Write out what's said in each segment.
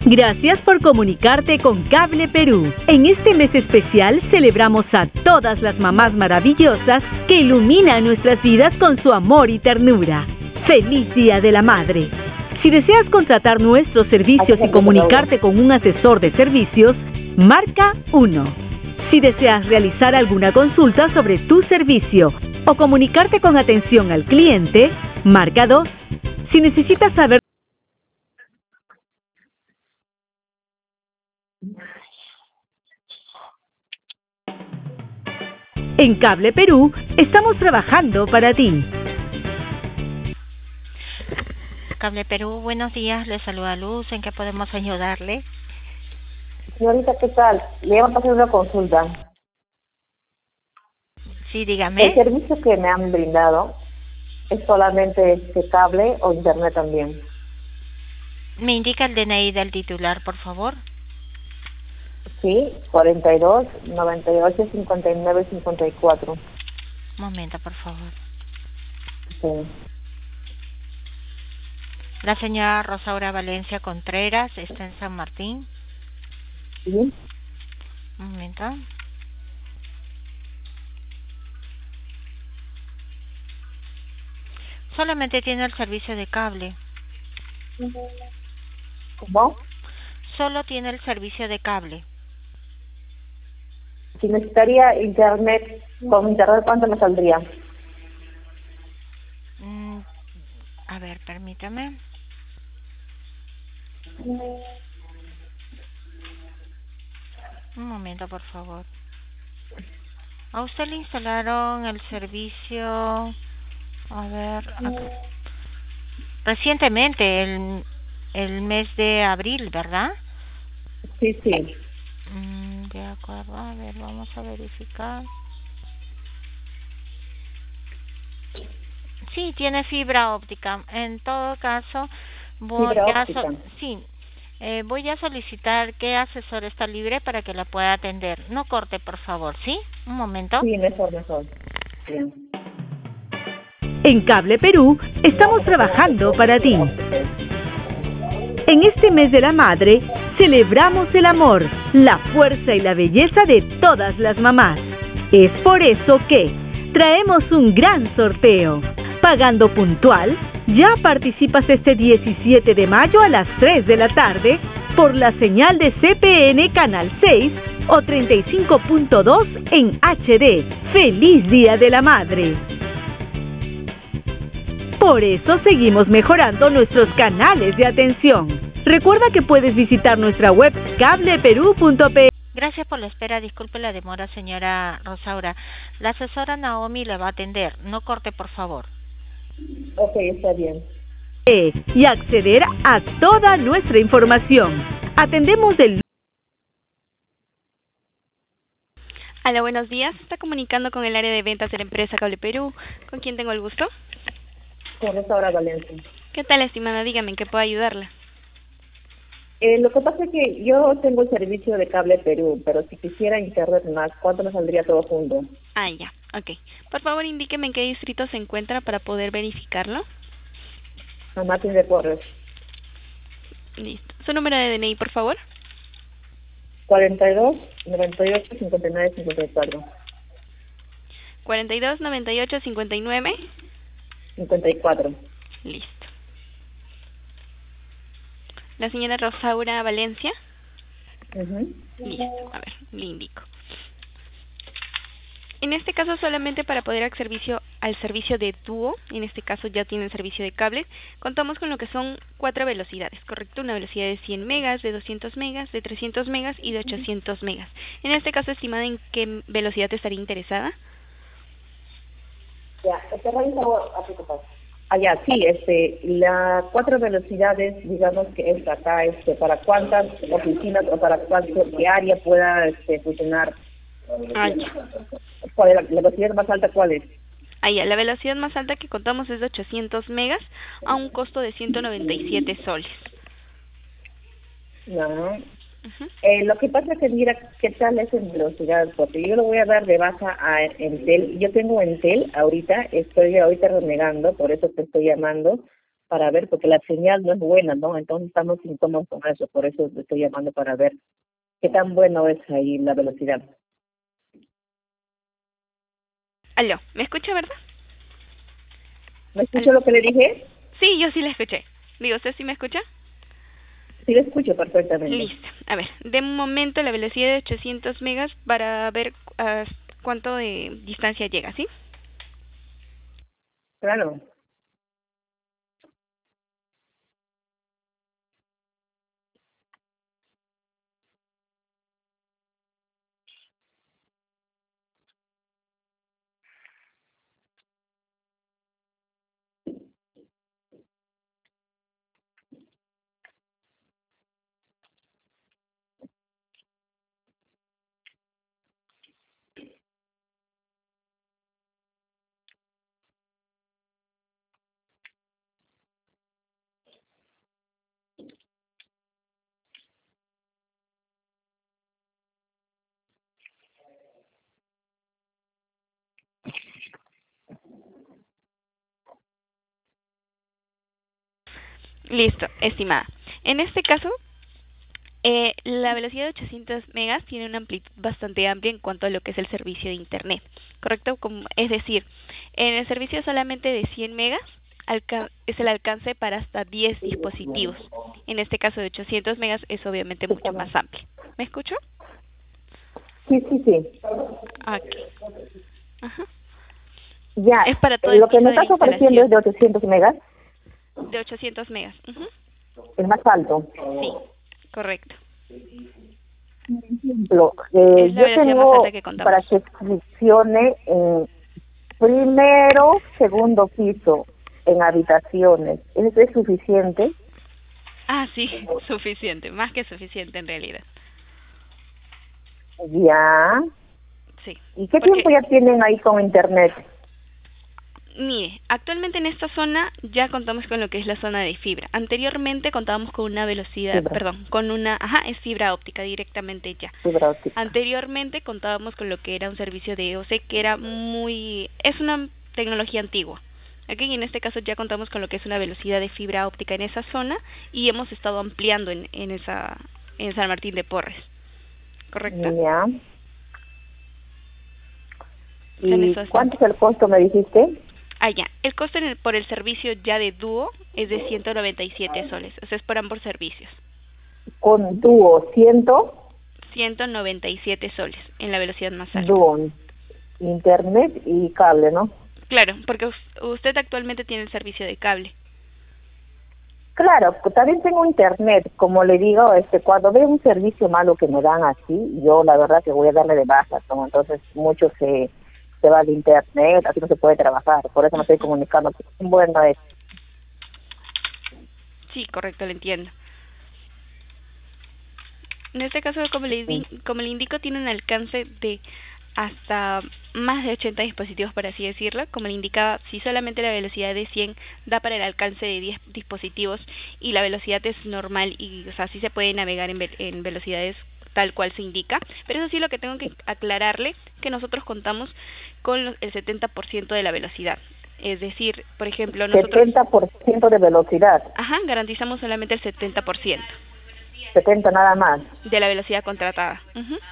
Gracias por comunicarte con Cable Perú. En este mes especial celebramos a todas las mamás maravillosas que iluminan nuestras vidas con su amor y ternura. ¡Feliz Día de la Madre! Si deseas contratar nuestros servicios y comunicarte con un asesor de servicios, marca 1. Si deseas realizar alguna consulta sobre tu servicio o comunicarte con atención al cliente, marca 2. Si necesitas saber en Cable Perú, estamos trabajando para ti. Cable Perú, buenos días, le saluda Luz, ¿en qué podemos ayudarle? Señorita, ¿qué tal? Le vamos a hacer una consulta. Sí, dígame. ¿El servicio que me han brindado es solamente cable o internet también? ¿Me indica el DNI del titular, por favor? Sí, 42 98 59 54. Un momento, por favor. Sí. La señora Rosaura Valencia Contreras está en San Martín. ¿Sí? Un momento. Solamente tiene el servicio de cable. ¿Cómo? Solo tiene el servicio de cable. Si necesitaría internet, con internet, ¿cuánto me saldría? A ver, permítame. Un momento, por favor. ¿A usted le instalaron el servicio? A ver, recientemente, el mes de abril, ¿verdad? Sí, sí. De acuerdo, a ver, vamos a verificar. Sí, tiene fibra óptica. En todo caso, voy a solicitar que asesor está libre para que la pueda atender. No corte, por favor, ¿sí? Un momento. Sí, mejor. Bien. En Cable Perú, estamos trabajando para ti. En este mes de la madre, celebramos el amor, la fuerza y la belleza de todas las mamás. Es por eso que traemos un gran sorteo. Pagando puntual, ya participas este 17 de mayo a las 3 de la tarde por la señal de CPN Canal 6 o 35.2 en HD. ¡Feliz Día de la Madre! Por eso seguimos mejorando nuestros canales de atención. Recuerda que puedes visitar nuestra web cableperú.pe. Gracias por la espera, disculpe la demora, señora Rosaura. La asesora Naomi le va a atender. No corte, por favor. Ok, está bien. Y acceder a toda nuestra información. Atendemos del... Hola, buenos días. Está comunicando con el área de ventas de la empresa Cable Perú. ¿Con quién tengo el gusto? Con Rosaura Valencia. ¿Qué tal, estimada? Dígame, ¿en qué puedo ayudarla? Lo que pasa es que yo tengo el servicio de Cable Perú, pero si quisiera internet más, ¿cuánto me saldría todo junto? Ah, ya, ok. Por favor, indíqueme en qué distrito se encuentra para poder verificarlo. San Martín de Porres. Listo. ¿Su número de DNI, por favor? 42 98 59 54. 42 98 59. 54. Listo. La señora Rosaura Valencia. Listo, a ver, le indico. En este caso, solamente para poder acceder al servicio de dúo, en este caso ya tiene el servicio de cable, contamos con lo que son 4 velocidades, ¿correcto? Una velocidad de 100 megas, de 200 megas, de 300 megas y de 800 megas. En este caso, estimada, ¿en qué velocidad estaría interesada? Ya, las 4 velocidades, digamos que es acá, para cuántas oficinas o para qué área pueda funcionar. ¿Cuál es la velocidad más alta? ¿Cuál es? La velocidad más alta que contamos es de 800 megas a un costo de 197 soles. No. Lo que pasa es que mira qué tal es en velocidad, porque yo lo voy a dar de baja a Entel. Yo tengo Entel ahorita, estoy ahorita renegando, por eso te estoy llamando, para ver, porque la señal no es buena, ¿no? Entonces estamos incómodos con eso, por eso te estoy llamando para ver qué tan bueno es ahí la velocidad. Aló, ¿me escucha, verdad? ¿Me escucha lo que le dije? Sí, yo sí la escuché. Digo, ¿usted sí me escucha? Sí, lo escucho perfectamente. Listo. A ver, de momento la velocidad de 800 megas para ver cuánto de distancia llega, ¿sí? Claro. Listo, estimada. En este caso, la velocidad de 800 megas tiene una amplitud bastante amplia en cuanto a lo que es el servicio de Internet, ¿correcto? Es decir, en el servicio solamente de 100 megas es el alcance para hasta 10 dispositivos. En este caso de 800 megas es obviamente mucho más amplio. ¿Me escucho? Sí, sí, sí. Ok. Ajá. Ya, Es para todo lo el que tipo me de estás ofreciendo es de 800 megas, de 800 megas. Ujú. el más alto. Sí, correcto. Es la Yo velocidad más alta tengo que contamos. para que funcione en primero, segundo piso, en habitaciones. ¿Eso es suficiente? Ah, sí, suficiente, más que suficiente en realidad. Ya. Sí, ¿Y qué porque tiempo ya tienen ahí con internet? mire, actualmente en esta zona ya contamos con lo que es la zona de fibra. Anteriormente contábamos con una velocidad, Fibra, perdón, es fibra óptica directamente ya. fibra óptica. Anteriormente contábamos con lo que era un servicio de EOC que era es una tecnología antigua. Aquí en este caso ya contamos con lo que es una velocidad de fibra óptica en esa zona y hemos estado ampliando en San Martín de Porres, ¿correcto? Ya. O sea, en ¿Y eso estamos. cuánto es el costo, me dijiste? Ah, ya. El costo por el servicio ya de dúo es de 197 soles. O sea, es por ambos servicios. Con dúo, 100, 197 soles en la velocidad más alta. dúo, internet y cable, ¿no? Claro, porque usted actualmente tiene el servicio de cable. Claro, pues también tengo internet, como le digo, cuando veo un servicio malo que me dan así, yo la verdad que voy a darle de baja, ¿no? Entonces mucho se va de internet, así no se puede trabajar, por eso me estoy comunicando. Bueno, Sí, correcto, lo entiendo. En este caso, como le indico, tiene un alcance de hasta más de 80 dispositivos, por así decirlo. Como le indicaba, si solamente la velocidad de 100 da para el alcance de 10 dispositivos y la velocidad es normal y, o sea, sí se puede navegar en velocidades tal cual se indica, pero eso sí lo que tengo que aclararle, que nosotros contamos con el 70% de la velocidad. Es decir, por ejemplo, nosotros 70% de velocidad, garantizamos solamente el 70% 70 nada más. de la velocidad contratada.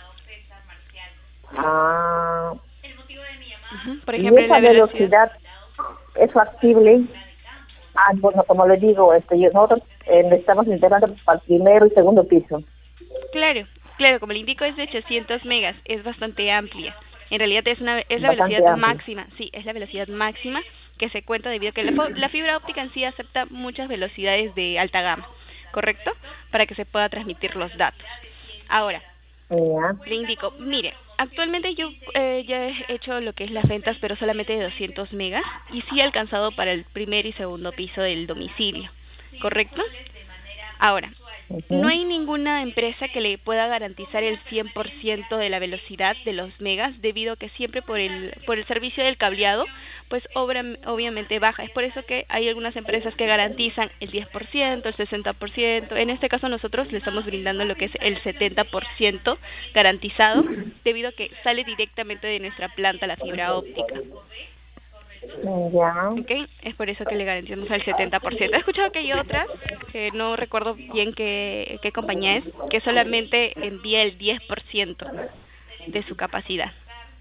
Ah, Por y ejemplo, en esa la velocidad. velocidad es factible. Ah, bueno, como le digo, nosotros estamos integrando para el primero y segundo piso. Claro, claro, como le indico es de 800 megas, es bastante amplia. En realidad es la Bastante velocidad amplio. máxima, sí, es la velocidad máxima que se cuenta debido a que la fibra óptica en sí acepta muchas velocidades de alta gama, ¿correcto? Para que se pueda transmitir los datos. Ahora, Ya. le indico, mire, actualmente yo ya he hecho lo que es las ventas, pero solamente de 200 megas y sí he alcanzado para el primer y segundo piso del domicilio, ¿correcto? Ahora, no hay ninguna empresa que le pueda garantizar el 100% de la velocidad de los megas, debido a que siempre por el servicio del cableado, pues obviamente baja. Es por eso que hay algunas empresas que garantizan el 10%, el 60%. En este caso nosotros le estamos brindando lo que es el 70% garantizado, debido a que sale directamente de nuestra planta la fibra óptica. Ya. ¿Ok? Es por eso que le garantizamos al 70%. He escuchado que hay otras, que no recuerdo bien qué compañía es, que solamente envía el 10% de su capacidad.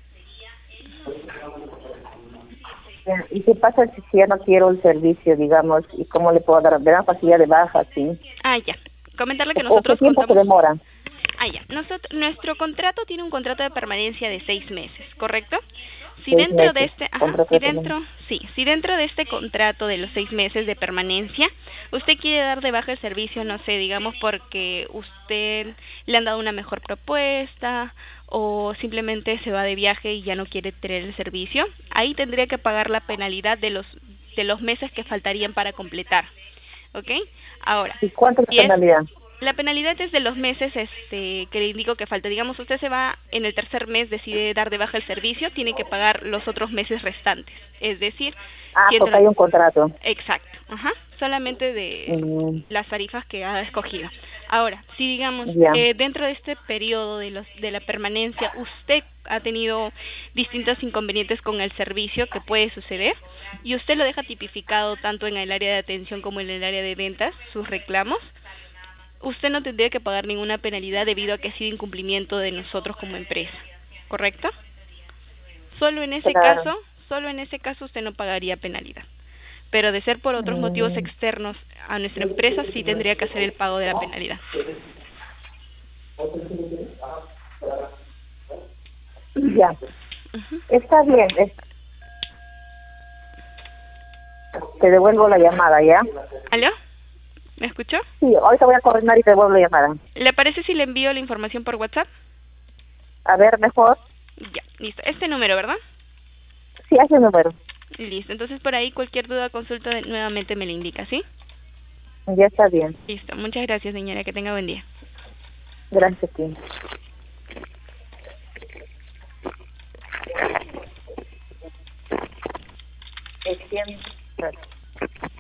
Ya. ¿Y qué pasa si ya no quiero el servicio, digamos, y cómo le puedo dar? ¿Me dan facilidad de baja, sí? Ah, ya. Comentarle que ¿O qué nosotros tiempo se contamos... demora? Ah, ya. Nuestro contrato tiene un contrato de permanencia de 6 meses, ¿correcto? Si 6 dentro de meses. este, Contrato de permanencia. si dentro de este contrato de los 6 meses de permanencia, usted quiere dar de baja el servicio, no sé, digamos porque usted le han dado una mejor propuesta o simplemente se va de viaje y ya no quiere tener el servicio, ahí tendría que pagar la penalidad de los meses que faltarían para completar, ¿ok? Ahora, ¿Y cuánto es la si es penalidad? la penalidad es de los meses que le indico que falta. Digamos, usted se va en el tercer mes, decide dar de baja el servicio, tiene que pagar los otros meses restantes. Es decir, Ah, porque hay un contrato. exacto, solamente de Mm, las tarifas que ha escogido. Ahora, si digamos, ya. dentro de este periodo de la permanencia, usted ha tenido distintos inconvenientes con el servicio que puede suceder y usted lo deja tipificado tanto en el área de atención como en el área de ventas, sus reclamos, usted no tendría que pagar ninguna penalidad debido a que ha sido incumplimiento de nosotros como empresa, ¿correcto? Solo en ese Claro. caso, solo en ese caso usted no pagaría penalidad. Pero de ser por otros motivos Mm, externos a nuestra empresa, sí tendría que hacer el pago de la penalidad. ya. Ujú. Está bien. Te devuelvo la llamada, ¿ya? ¿Aló? ¿Me escuchó? Sí, ahorita voy a coordinar y te devuelvo la llamada. ¿Le parece si le envío la información por WhatsApp? A ver, mejor. Ya, listo. Este número, ¿verdad? Sí, hace el número. Listo. Entonces, por ahí cualquier duda, consulta, nuevamente me la indica, ¿sí? Ya está bien. Listo. Muchas gracias, señora. Que tenga buen día. Gracias a ti. Es 100.